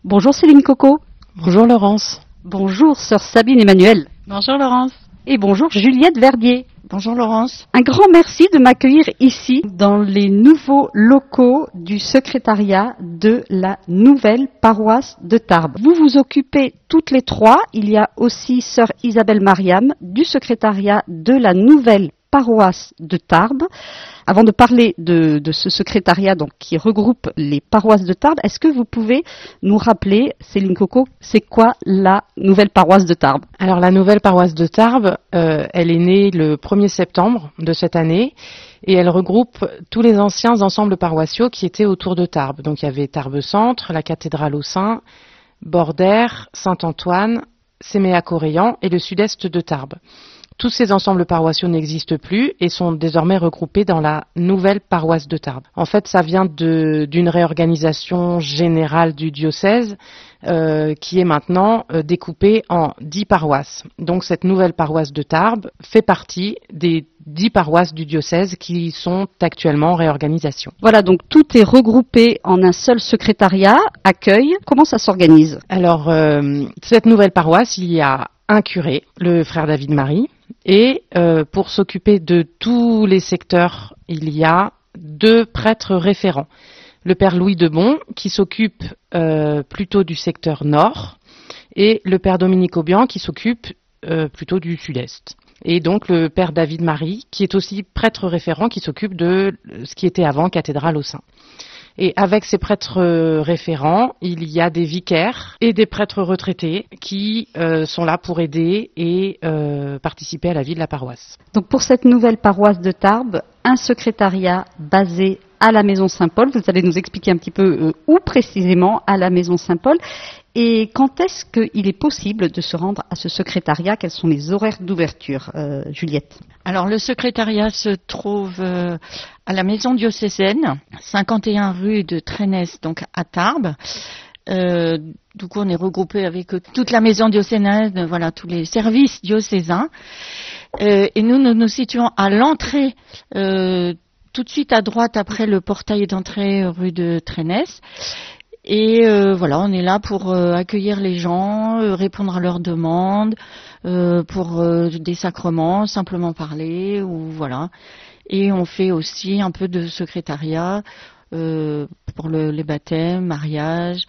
Bonjour Céline Coco. Bonjour Laurence. Bonjour sœur Sabine Emmanuel. Bonjour Laurence. Et bonjour Juliette Verdier. Bonjour Laurence. Un grand merci de m'accueillir ici dans les nouveaux locaux du secrétariat de la nouvelle paroisse de Tarbes. Vous vous occupez toutes les trois. Il y a aussi sœur Isabelle Mariam du secrétariat de la nouvelle paroisse de Tarbes. Avant de parler de ce secrétariat donc, qui regroupe les paroisses de Tarbes, est-ce que vous pouvez nous rappeler, Céline Coco, c'est quoi la nouvelle paroisse de Tarbes? Alors la nouvelle paroisse de Tarbes, elle est née le 1er septembre de cette année et elle regroupe tous les anciens ensembles paroissiaux qui étaient autour de Tarbes. Donc il y avait Tarbes Centre, la cathédrale aux Saints, Bordère, Saint-Antoine, Séméac-Orléans et le sud-est de Tarbes. Tous ces ensembles paroissiaux n'existent plus et sont désormais regroupés dans la nouvelle paroisse de Tarbes. En fait, ça vient d'une réorganisation générale du diocèse qui est maintenant découpée en 10 paroisses. Donc cette nouvelle paroisse de Tarbes fait partie des 10 paroisses du diocèse qui sont actuellement en réorganisation. Voilà, donc tout est regroupé en un seul secrétariat, accueil. Comment ça s'organise? Alors, cette nouvelle paroisse, il y a un curé, le frère David Marie, et pour s'occuper de tous les secteurs, il y a 2 prêtres référents. Le père Louis Debon, qui s'occupe plutôt du secteur nord, et le père Dominique Aubian, qui s'occupe plutôt du sud-est. Et donc le père David Marie, qui est aussi prêtre référent, qui s'occupe de ce qui était avant cathédrale aux Saints. Et avec ces prêtres référents, il y a des vicaires et des prêtres retraités qui sont là pour aider et participer à la vie de la paroisse. Donc pour cette nouvelle paroisse de Tarbes, un secrétariat basé à la Maison Saint-Paul. Vous allez nous expliquer un petit peu où précisément à la Maison Saint-Paul. Et quand est-ce qu'il est possible de se rendre à ce secrétariat? Quels sont les horaires d'ouverture, Juliette? Alors le secrétariat se trouve à la maison diocésaine, 51 rue de Trenès, donc à Tarbes. Du coup, on est regroupé avec toute la maison diocésaine, voilà, tous les services diocésains. Et nous nous situons à l'entrée, tout de suite à droite après le portail d'entrée rue de Trenès. Et voilà, on est là pour accueillir les gens, répondre à leurs demandes, pour des sacrements, simplement parler, ou voilà. Et on fait aussi un peu de secrétariat pour les baptêmes, mariages,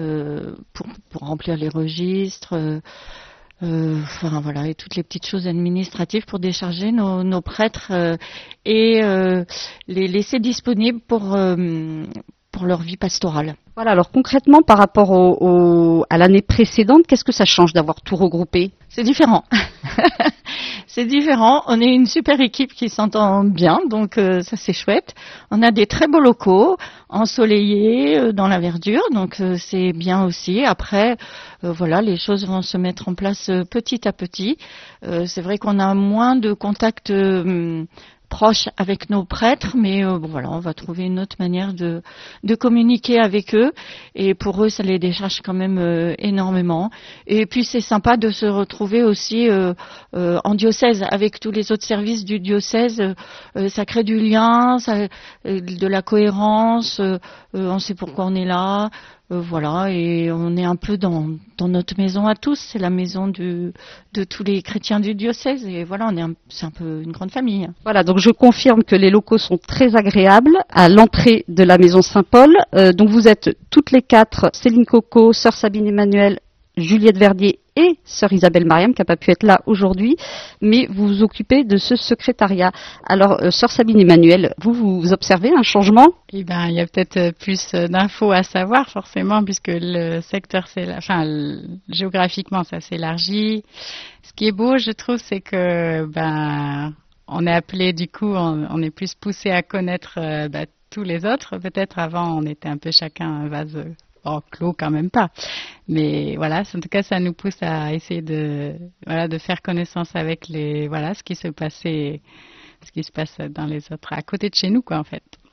pour remplir les registres. Enfin voilà, et toutes les petites choses administratives pour décharger nos prêtres et les laisser disponibles pour leur vie pastorale. Voilà, alors concrètement par rapport à l'année précédente, qu'est-ce que ça change d'avoir tout regroupé? C'est différent. C'est différent. On est une super équipe qui s'entend bien, donc ça c'est chouette. On a des très beaux locaux, ensoleillés, dans la verdure, donc c'est bien aussi. Après, voilà, les choses vont se mettre en place petit à petit. C'est vrai qu'on a moins de contacts proches avec nos prêtres, mais bon, voilà, on va trouver une autre manière de communiquer avec eux, et pour eux ça les décharge quand même énormément. Et puis c'est sympa de se retrouver aussi en diocèse avec tous les autres services du diocèse. Ça crée du lien, de la cohérence, on sait pourquoi on est là. Voilà, et on est un peu dans notre maison à tous. C'est la maison de tous les chrétiens du diocèse. Et voilà, c'est un peu une grande famille. Voilà, donc je confirme que les locaux sont très agréables à l'entrée de la Maison Saint-Paul. Donc vous êtes toutes les 4, Céline Coco, sœur Sabine Emmanuel, Juliette Verdier et sœur Isabelle Mariam, qui n'a pas pu être là aujourd'hui, mais vous vous occupez de ce secrétariat. Alors, sœur Sabine Emmanuel, vous observez un changement? Eh ben, il y a peut-être plus d'infos à savoir, forcément, puisque le secteur, géographiquement, ça s'élargit. Ce qui est beau, je trouve, c'est que, on est appelé, du coup, on est plus poussé à connaître, tous les autres. Peut-être avant, on était un peu chacun un vase clos, quand même pas. Mais voilà, en tout cas, ça nous pousse à essayer de faire connaissance avec ce qui se passe dans les autres, à côté de chez nous, quoi, en fait.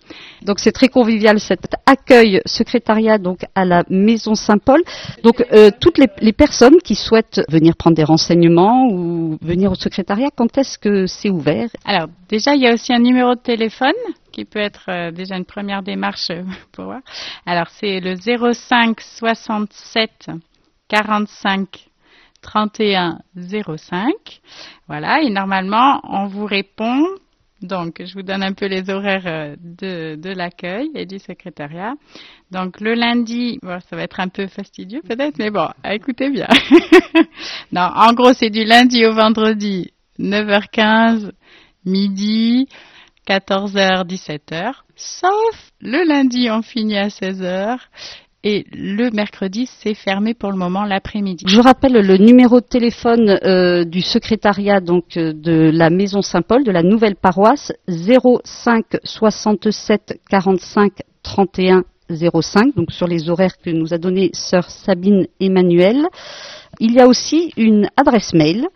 Donc c'est très convivial cet accueil secrétariat donc à la Maison Saint-Paul. Donc toutes les personnes qui souhaitent venir prendre des renseignements ou venir au secrétariat, quand est-ce que c'est ouvert? Alors déjà, il y a aussi un numéro de téléphone qui peut être déjà une première démarche pour voir. Alors c'est le 05 67 45 31 05. Voilà, et normalement on vous répond. Donc, je vous donne un peu les horaires de l'accueil et du secrétariat. Donc, le lundi, bon, ça va être un peu fastidieux peut-être, mais bon, écoutez bien. Non, en gros, c'est du lundi au vendredi, 9h15, midi, 14h, 17h. Sauf le lundi, on finit à 16h. Et le mercredi, c'est fermé pour le moment l'après-midi. Je rappelle le numéro de téléphone du secrétariat donc de la Maison Saint-Paul, de la nouvelle paroisse, 05 67 45 31 05, donc sur les horaires que nous a donné sœur Sabine Emmanuel. Il y a aussi une adresse mail,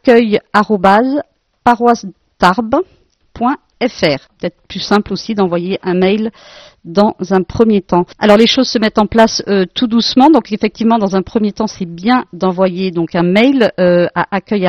accueil@paroissetarbes.fr. Peut-être plus simple aussi d'envoyer un mail dans un premier temps. Alors les choses se mettent en place tout doucement, donc effectivement dans un premier temps c'est bien d'envoyer donc un mail à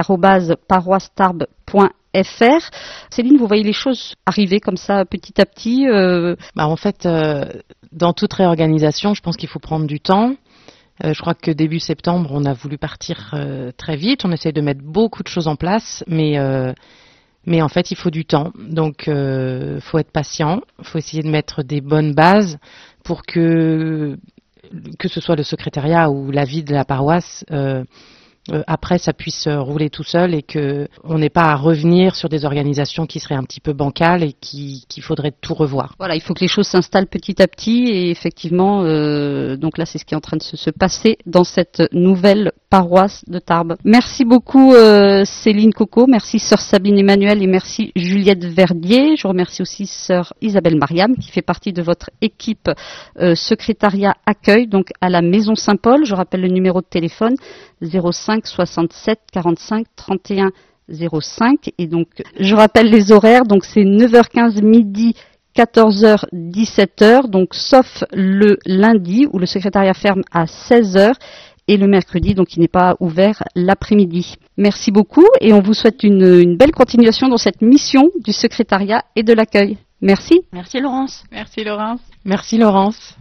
accueil@paroissetarbes.fr. Céline, vous voyez les choses arriver comme ça petit à petit En fait, dans toute réorganisation, je pense qu'il faut prendre du temps. Je crois que début septembre, on a voulu partir très vite. On essaie de mettre beaucoup de choses en place, mais en fait, il faut du temps. Donc, faut être patient. Faut essayer de mettre des bonnes bases pour que ce soit le secrétariat ou la vie de la paroisse, après, ça puisse rouler tout seul et que on n'ait pas à revenir sur des organisations qui seraient un petit peu bancales et qu'il faudrait tout revoir. Voilà, il faut que les choses s'installent petit à petit et effectivement, donc là, c'est ce qui est en train de se passer dans cette nouvelle paroisse de Tarbes. Merci beaucoup Céline Coco, merci sœur Sabine Emmanuel et merci Juliette Verdier. Je remercie aussi sœur Isabelle Mariam qui fait partie de votre équipe secrétariat accueil donc à la Maison Saint-Paul. Je rappelle le numéro de téléphone 05 67 45 31 05 et donc je rappelle les horaires, donc c'est 9h15 midi 14h 17h, donc sauf le lundi où le secrétariat ferme à 16h et le mercredi donc il n'est pas ouvert l'après-midi. Merci beaucoup et on vous souhaite une belle continuation dans cette mission du secrétariat et de l'accueil. Merci. Merci Laurence. Merci Laurence. Merci Laurence.